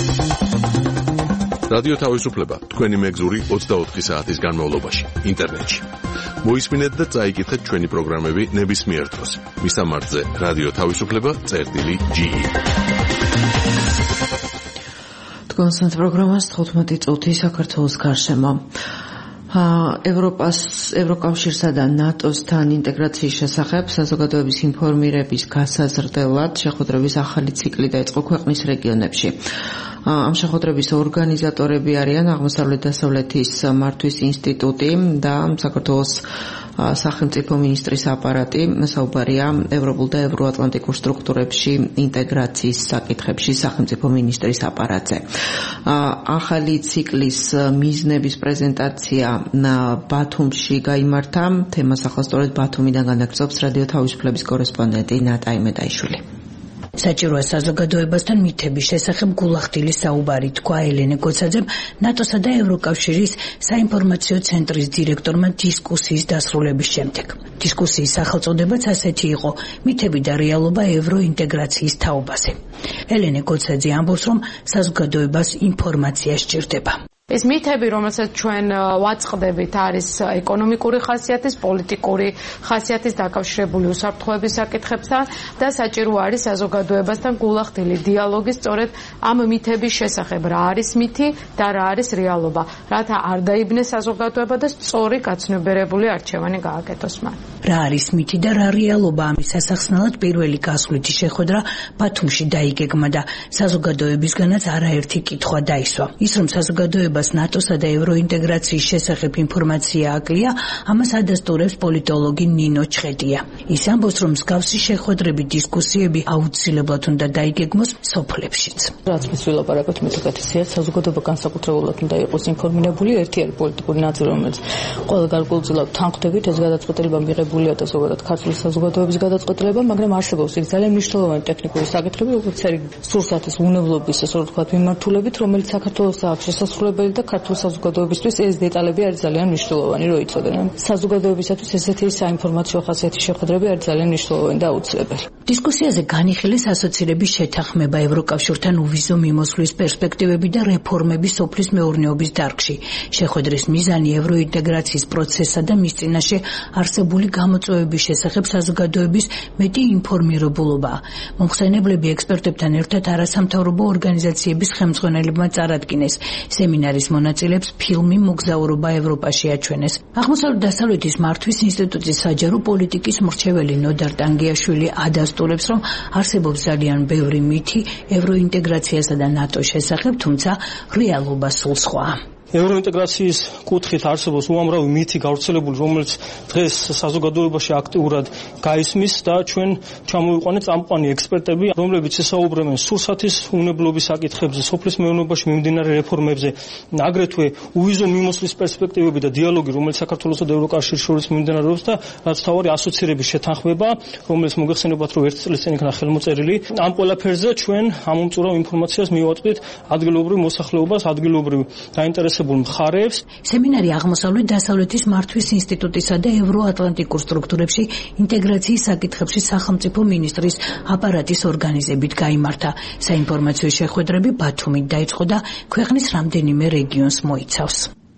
რადიო თავისუფლება თქვენი მეგზური 24 საათის განმავლობაში ინტერნეტში. მოისმინეთ და წაიკითხეთ ჩვენი პროგრამები ნებისმიერ დროს. მისამართზე რადიო თავისუფლება.ge. კონსტანტ პროგრამას 15 წუთი საქართველოს გარშემო. ევროკავშირსა და ნატოსთან ინტეგრაციის შესახებ საზოგადოების ინფორმირების გასაზრდელად შეხვედრების ახალი ციკლი დაიწყო ქვეყნის რეგიონებში. ამ შეხვედრების ორგანიზატორები არიან აღმოსავლეთ-დასავლეთის მართვის ინსტიტუტი და საქართველოს სახელმწიფო მინისტრის აპარატი. საუბარია ევროპულ და ევროატლანტიკურ სტრუქტურებში ინტეგრაციის საკითხებში სახელმწიფო მინისტრის აპარატზე. ახალი ციკლის მიზნების პრეზენტაცია ბათუმში გაიმართა. თემას ახლა სწორედ ბათუმიდან განაგრძობს რადიო თავისუფლების კორესპონდენტი ნატა იმედაიშვილი. საჭიროა საზოგადოებასთან მითების შესახებ გულახდილი საუბარი, თქვა ელენე გოცაძემ ნატოსა და ევროკავშირის საინფორმაციო ცენტრის დირექტორმა დისკუსიის დასრულების შემდეგ. დისკუსიის სახელწოდებაც ასეთი იყო: მითები და რეალობა ევროინტეგრაციის თაობაზე. ელენე გოცაძე ამბობს, რომ საზოგადოებას ინფორმაცია სჭირდება. ეს მითები, რომელსაც ჩვენ ვაწყდებით, არის ეკონომიკური ხასიათის, პოლიტიკური ხასიათის დაკავშირებული უსაფრთხოების საკითხებთან და საჭირო არის საზოგადოებასთან გულახდილი დიალოგი სწორედ ამ მითების შესახებ, რა არის მითი და რა არის რეალობა, რათა არ დაიბნეს საზოგადოება და სწორი გაცნობიერებული არჩევანი გააკეთოს მან. რა არის მითი და რა რეალობა, ამის ასახსნელად პირველი გასვლითი შეხვედრა ბათუმში დაიგეგმა და საზოგადოებისგანაც არაერთი კითხვა დაისვა. ის რომ საზოგადოება ნატოსა და ევროინტეგრაციის შესახებ ინფორმაცია აკლია, ამას ადასტურებს პოლიტოლოგი ნინო ჩხეტია. ის ამბობს, რომ მსგავსი შეხვედრები, დისკუსიები აუცილებლად უნდა დაიგეგმოს სოფლებშიც. რაც მის ვილაპარაკოთ მეტაკეთისია, საზოგადოება განსაკუთრებულად უნდა იყოს ინფორმირებული. ერთი არის პოლიტიკური ნაწილი, რომელიც ყველა გარკვეულწილად თანხმდებით, ეს გადაწყვეტილება მიღებულია და ზოგადად ქართული საზოგადოების გადაწყვეტილება, მაგრამ არსებობს იქ ძალიან მნიშვნელოვანი ტექნიკური საკითხები, როგორც არის სურსათის უნებლობის, ასე რომ ვთქვათ, მიმართულებით, რომელიც საქართველოს აქვს შესასრულებელი და ქართული საზოგადოებისთვის ეს დეტალები არის ძალიან მნიშვნელოვანი, რომ იცოდნენ. საზოგადოებისათვის ესეთი საინფორმაციო ხასიათის შეხვედრები არის ძალიან მნიშვნელოვანი და აუცილებელი. დისკუსიაზე განიხილეს ასოცირების შეთანხმება, ევროკავშირთან უვიზო მიმოსვლის პერსპექტივები და რეფორმები სოფლის მეურნეობის დარგში. შეხვედრის მიზანი ევროინტეგრაციის პროცესსა და მის წინაშე არსებული გამოწვევების შესახებ საზოგადოების მეტი ინფორმირებულობაა. მომხსენებლები ექსპერტებთან ერთად არასამთავრობო ორგანიზაციების ხელმძღვანელებმა წარადგინეს. სემინარი სემინარის მონაწილეებს ფილმი მოგზაურობა ევროპაში აჩვენეს. აღმოსავლეთ-დასავლეთის მართვის ინსტიტუტის საჯარო პოლიტიკის მრჩეველი ნოდარ ტანგიაშვილი ადასტურებს, რომ არსებობს ძალიან ბევრი მითი ევროინტეგრაციასა და ნატოს შესახებ, თუმცა რეალობა სულ სხვაა. ევროინტეგრაციის კუთხით არსებობს უამრავი მითი გავრცელებული, რომელიც დღეს საზოგადოებაში აქტიურად გაისმის და ჩვენ ჩამოვიყვანეთ წამყვანი ექსპერტები, რომლებიც ესაუბრებენ სურსათის უნებლობის საკითხებზე, სოფლის მეურნეობაში მიმდინარე რეფორმებზე, აგრეთვე უვიზო მიმოსვლის პერსპექტივები და დიალოგი, რომელიც საქართველოსა და ევროკავშირის შორის მიმდინარეობს და რაც თავარი ასოცირების შეთანხმება, რომელიც მოგეხსენებათ, რომ 1 წლის წინ იქნა ხელმოწერილი. ამ ყველაფერზე ჩვენ ამომწურავ ინფორმაციას მივაწვდით ადგილობრივ მოსახლეობას, ადგილობრივ დაინტერესებულ მხარეებს. სემინარი აღმოსავლეთ-დასავლეთის მართვის ინსტიტუტისა და ევროატლანტიკურ სტრუქტურებში ინტეგრაციის საკითხებში სახელმწიფო მინისტრის აპარატის ორგანიზებით გაიმართა. საინფორმაციო შეხვედრები ბათუმით დაიწყო და ქვეყნის რამდენიმე რეგიონს მოიცავს.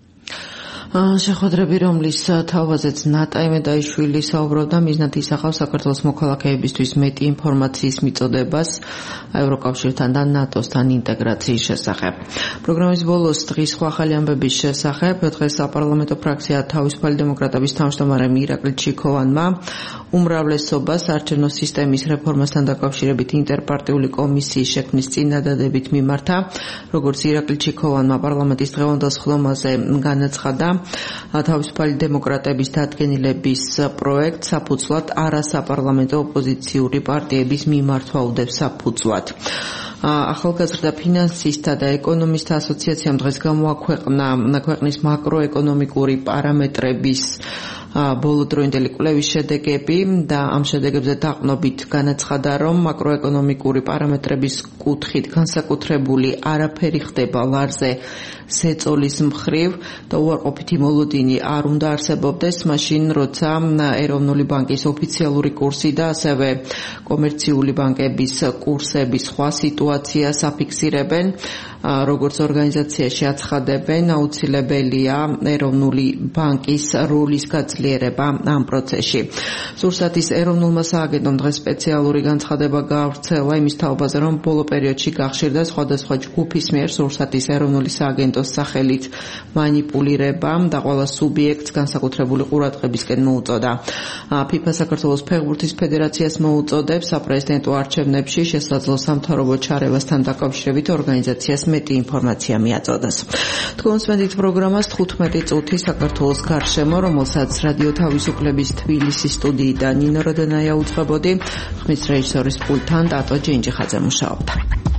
შეხვედრები, რომლის თავაზეც ნატა იმედაიშვილი საუბრობდა, მიზნად ისახავს საქართველოს მოქალაქეებისთვის მეტი ინფორმაციის მიწოდებას ევროკავშირთან და ნატოსთან ინტეგრაციის შესახებ. პროგრამის ბოლოს დღის ახალი ამბების შესახებ დღეს საპარლამენტო ფრაქცია თავისუფალი დემოკრატების თავმჯდომარემ ირაკლი ჩიქოვანმა უმრავლესობას არჩევნო სისტემის რეფორმასთან დაკავშირებით ინტერპარტიული კომისიის შექმნის წინადადებით მიმართა. როგორც ირაკლი ჩიქოვანმა პარლამენტის დღევანდელ სხდომაზე განაცხადა, თავისუფალი დემოკრატების დადგენილების პროექტს საფუძვლად არასაპარლამენტო ოპოზიციური პარტიების მიმართვა უდევს საფუძვლად. ახალგაზრდა ფინანსისტთა და ეკონომისტთა ასოციაციამ დღეს გამოაქვეყნა ქვეყნის მაკროეკონომიკური პარამეტრების ბოლოდროინდელი კვლევის შედეგები და ამ შედეგებზე დაყნობით განაცხადა, რომ მაკროეკონომიკური პარამეტრების კუთხით განსაკუთრებული არაფერი ხდება ლარზე ზეწოლის მხრივ და უარყოფითი მოლოდინი არ უნდა არსებობდეს, მაშინ როცა ეროვნული ბანკის ოფიციალური კურსი და ასევე კომერციული ბანკების კურსების სხვა სიტუაციას აფიქსირებენ, როგორც ორგანიზაციაში აცხადებენ, აუცილებელია ეროვნული ბანკის როლის გაძლიერება ამ პროცესში. სურსათის ეროვნულმა სააგენტომ დღეს სპეციალური განცხადება გაავრცელა იმის თაობაზე, რომ ბოლო პერიოდში გახშირდა სხვადასხვა ჯგუფის მიერ სურსათის ეროვნული სააგენტოს სახელით მანიპულირება და ყველა სუბიექტს განსაკუთრებული ყურადღებისკენ მოუწოდა. FIFA საქართველოს ფეხბურთის ფედერაციას მოუწოდებს საპრეზიდენტო არჩევნებში შესაძლო სამთავრობო ჩარევასთან დაკავშირებით ორგანიზაციას მეტი ინფორმაცია მიაწოდოს. თქვენს პროგრამას 15 წუთი საქართველოს გარშემო, რომელსაც რადიო თავისუფლების თბილისის სტუდიიდან ნინო როდენაია უძღვებოდი, ხმის რეჟისორის პულტთან ტატო ჯინჯიხაძე მუშაობდა.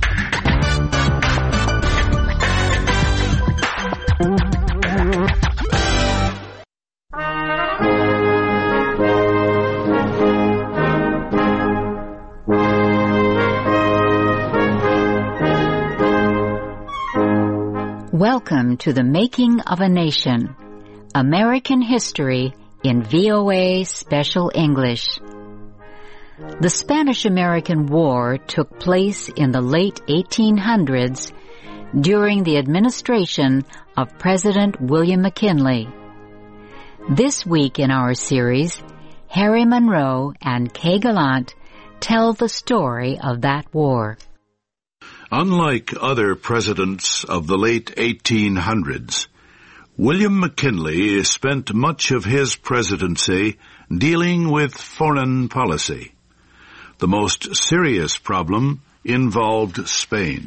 Welcome to the Making of a Nation, American History in VOA Special English. The Spanish-American War took place in the late 1800s during the administration of President William McKinley. This week in our series, Harry Monroe and Kay Gallant tell the story of that war. Unlike other presidents of the late 1800s, William McKinley spent much of his presidency dealing with foreign policy. The most serious problem involved Spain.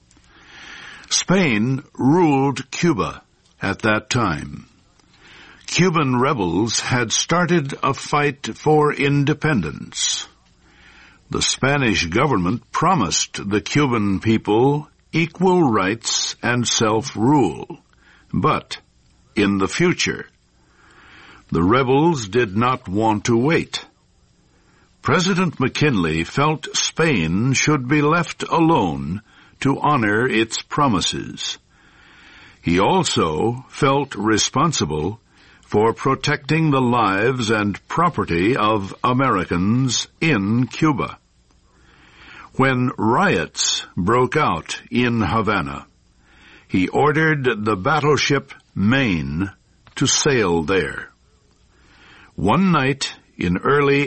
Spain ruled Cuba at that time. Cuban rebels had started a fight for independence. The Spanish government promised the Cuban people equal rights and self-rule, but in the future, the rebels did not want to wait. President McKinley felt Spain should be left alone to honor its promises. He also felt responsible for protecting the lives and property of Americans in Cuba. When riots broke out in Havana, he ordered the battleship Maine to sail there. One night in early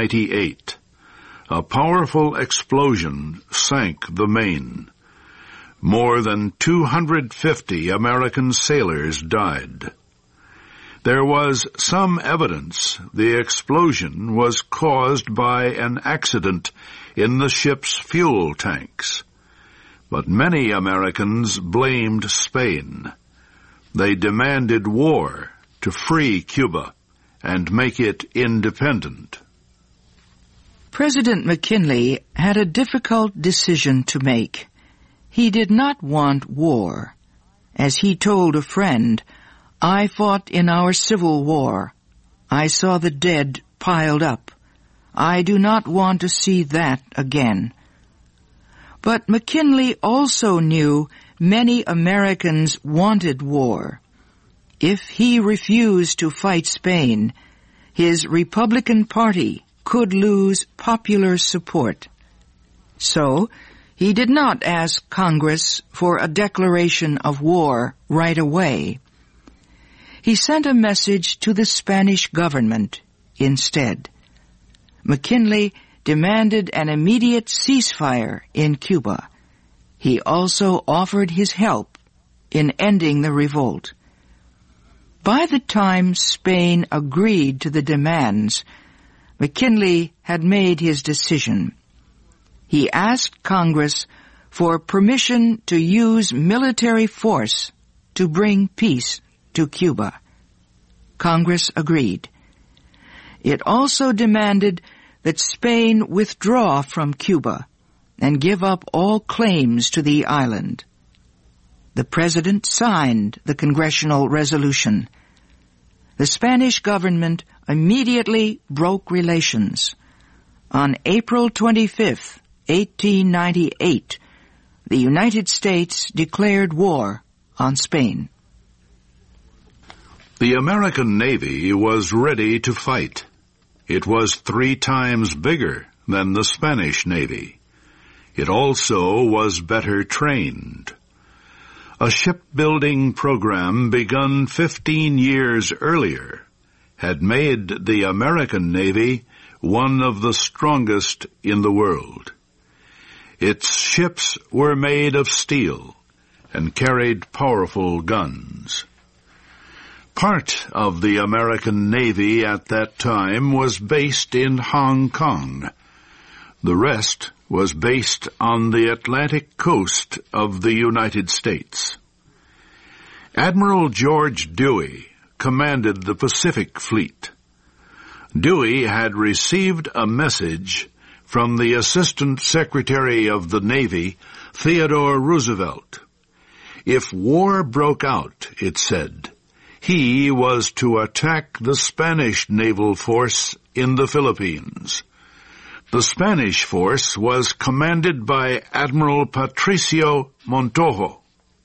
1898, a powerful explosion sank the Maine. More than 250 American sailors died. There was some evidence the explosion was caused by an accident in the ship's fuel tanks, but many Americans blamed Spain. They demanded war to free Cuba and make it independent. President McKinley had a difficult decision to make. He did not want war. As he told a friend, "I fought in our Civil War. I saw the dead piled up. I do not want to see that again." But McKinley also knew many Americans wanted war. If he refused to fight Spain, his Republican Party could lose popular support. So, he did not ask Congress for a declaration of war right away. He sent a message to the Spanish government instead. McKinley demanded an immediate ceasefire in Cuba. He also offered his help in ending the revolt. By the time Spain agreed to the demands, McKinley had made his decision. He asked Congress for permission to use military force to bring peace to Cuba. Congress agreed. It also demanded that Spain withdraw from Cuba and give up all claims to the island. The President signed the congressional resolution. The Spanish government immediately broke relations. On April 25, 1898, the United States declared war on Spain. The American Navy was ready to fight. It was 3 times bigger than the Spanish Navy. It also was better trained. A shipbuilding program begun 15 years earlier had made the American Navy one of the strongest in the world. Its ships were made of steel and carried powerful guns. Part of the American Navy at that time was based in Hong Kong. The rest was based on the Atlantic coast of the United States. Admiral George Dewey commanded the Pacific Fleet. Dewey had received a message from the Assistant Secretary of the Navy, Theodore Roosevelt. If war broke out, it said, he was to attack the Spanish naval force in the Philippines. The Spanish force was commanded by Admiral Patricio Montojo.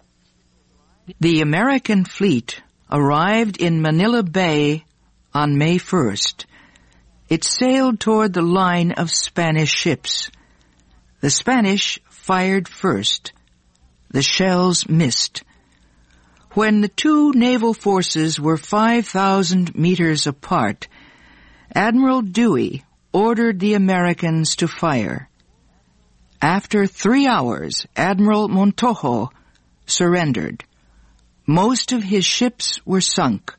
The American fleet arrived in Manila Bay on May 1st. It sailed toward the line of Spanish ships. The Spanish fired first. The shells missed. When the 2 naval forces were 5,000 meters apart, Admiral Dewey ordered the Americans to fire. After 3 hours, Admiral Montojo surrendered. Most of his ships were sunk.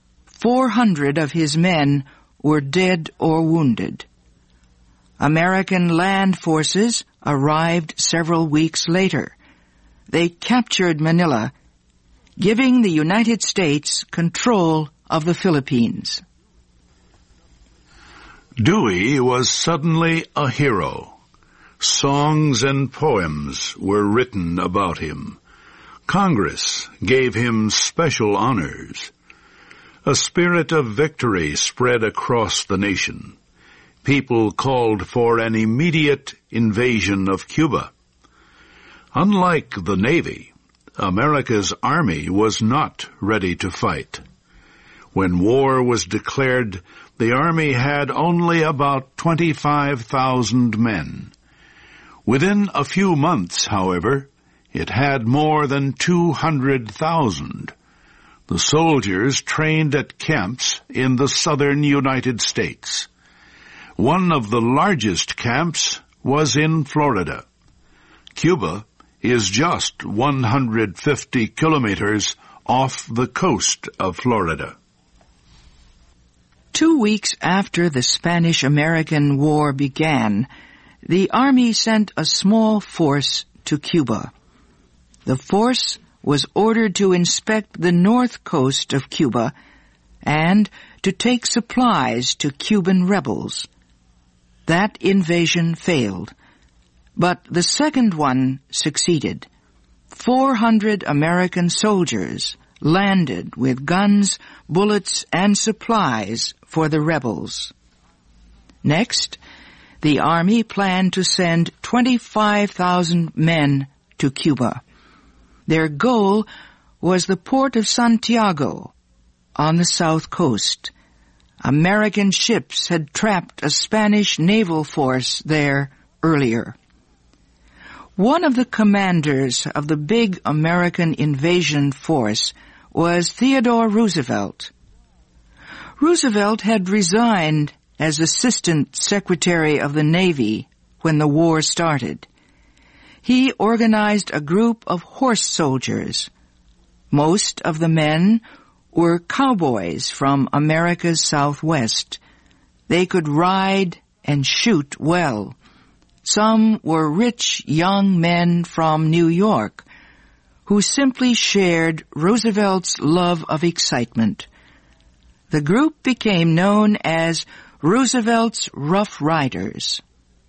400 of his men were dead or wounded. American land forces arrived several weeks later. They captured Manila, giving the United States control of the Philippines. Dewey was suddenly a hero. Songs and poems were written about him. Congress gave him special honors. A spirit of victory spread across the nation. People called for an immediate invasion of Cuba. Unlike the Navy, America's army was not ready to fight. When war was declared, the army had only about 25,000 men. Within a few months, however, it had more than 200,000. The soldiers trained at camps in the southern United States. One of the largest camps was in Florida. Cuba is just 150 kilometers off the coast of Florida. 2 weeks after the Spanish-American War began, the Army sent a small force to Cuba. The force was ordered to inspect the north coast of Cuba and to take supplies to Cuban rebels. That invasion failed, but the second one succeeded. 400 American soldiers landed with guns, bullets, and supplies for the rebels. Next, the Army planned to send 25,000 men to Cuba. Their goal was the port of Santiago on the south coast. American ships had trapped a Spanish naval force there earlier. One of the commanders of the big American invasion force was Theodore Roosevelt. Roosevelt had resigned as Assistant Secretary of the Navy when the war started. He organized a group of horse soldiers. Most of the men were cowboys from America's Southwest. They could ride and shoot well. Some were rich young men from New York who simply shared Roosevelt's love of excitement. The group became known as Roosevelt's Rough Riders.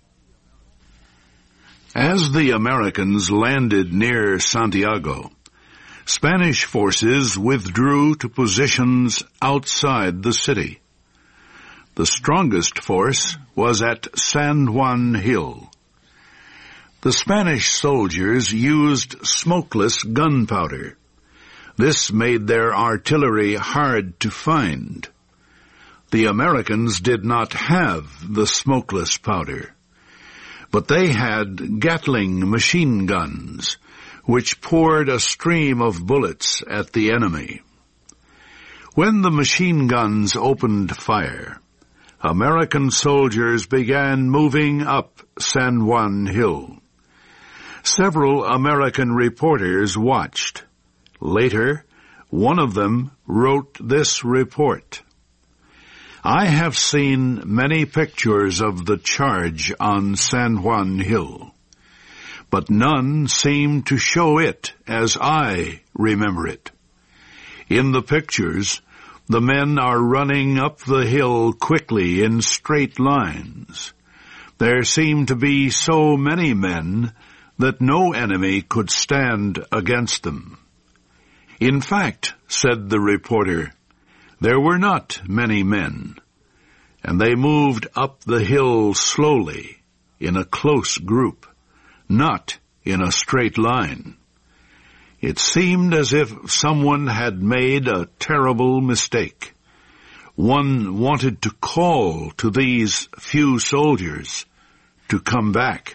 As the Americans landed near Santiago, Spanish forces withdrew to positions outside the city. The strongest force was at San Juan Hill. The Spanish soldiers used smokeless gunpowder. This made their artillery hard to find. The Americans did not have the smokeless powder, but they had Gatling machine guns, which poured a stream of bullets at the enemy. When the machine guns opened fire, American soldiers began moving up San Juan Hill. Several American reporters watched. Later, one of them wrote this report. I have seen many pictures of the charge on San Juan Hill, but none seem to show it as I remember it. In the pictures, the men are running up the hill quickly in straight lines. There seem to be so many men that no enemy could stand against them. In fact, said the reporter, there were not many men, and they moved up the hill slowly, in a close group, not in a straight line. It seemed as if someone had made a terrible mistake. One wanted to call to these few soldiers to come back.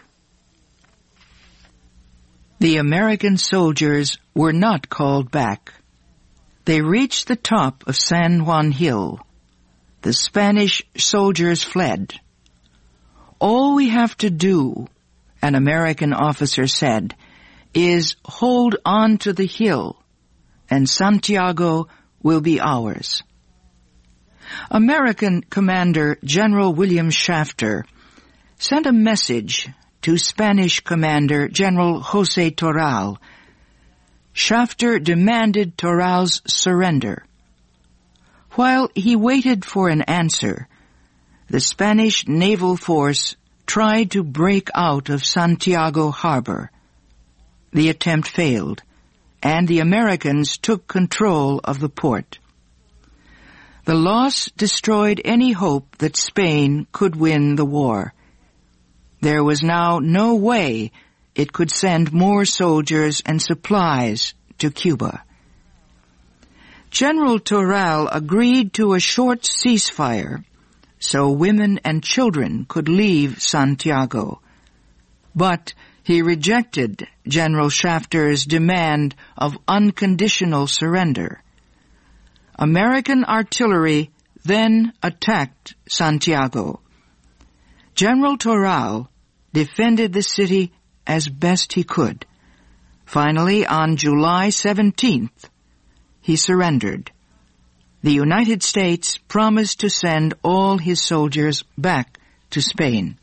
The American soldiers were not called back. They reached the top of San Juan Hill. The Spanish soldiers fled. All we have to do, an American officer said, is hold on to the hill, and Santiago will be ours. American Commander General William Shafter sent a message to Spanish Commander General José Toral. Shafter demanded Toral's surrender. While he waited for an answer, the Spanish naval force tried to break out of Santiago harbor. The attempt failed, and the Americans took control of the port. The loss destroyed any hope that Spain could win the war. There was now no way it could send more soldiers and supplies to Cuba. General Toral agreed to a short ceasefire so women and children could leave Santiago. But he rejected General Shafter's demand of unconditional surrender. American artillery then attacked Santiago. General Toral defended the city as best he could, Finally, on July 17th, he surrendered. The United States promised to send all his soldiers back to Spain.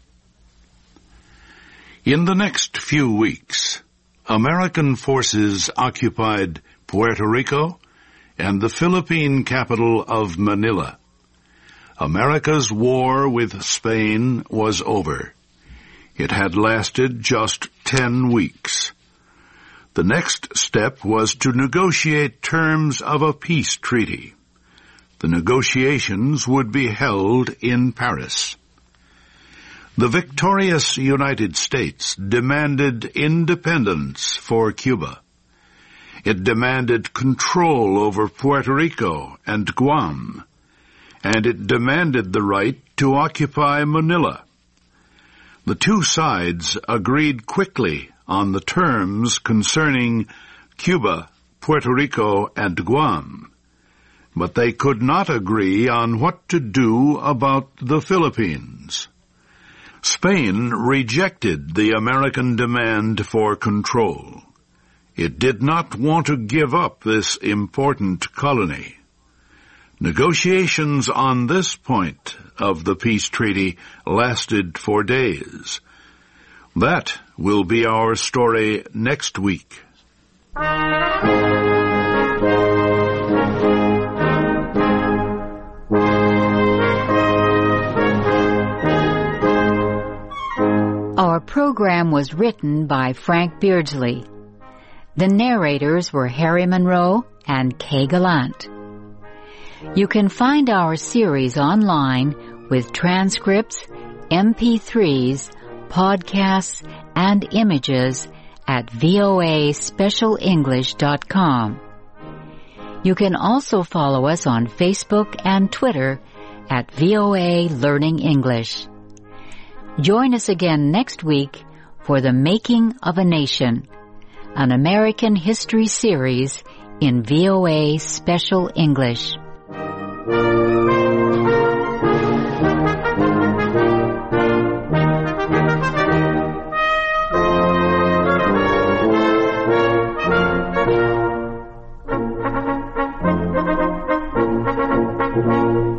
In the next few weeks, American forces occupied Puerto Rico and the Philippine capital of Manila. America's war with Spain was over. It had lasted just 10 weeks. The next step was to negotiate terms of a peace treaty. The negotiations would be held in Paris. The victorious United States demanded independence for Cuba. It demanded control over Puerto Rico and Guam, and it demanded the right to occupy Manila. The two sides agreed quickly on the terms concerning Cuba, Puerto Rico, and Guam, but they could not agree on what to do about the Philippines. Spain rejected the American demand for control. It did not want to give up this important colony. Negotiations on this point of the peace treaty lasted for days. That will be our story next week. Our program was written by Frank Beardsley. The narrators were Harry Monroe and Kay Gallant. You can find our series online with transcripts, MP3s, podcasts, and images at voaspecialenglish.com. You can also follow us on Facebook and Twitter at VOA Learning English. Join us again next week for The Making of a Nation, an American history series in VOA Special English. Thank you.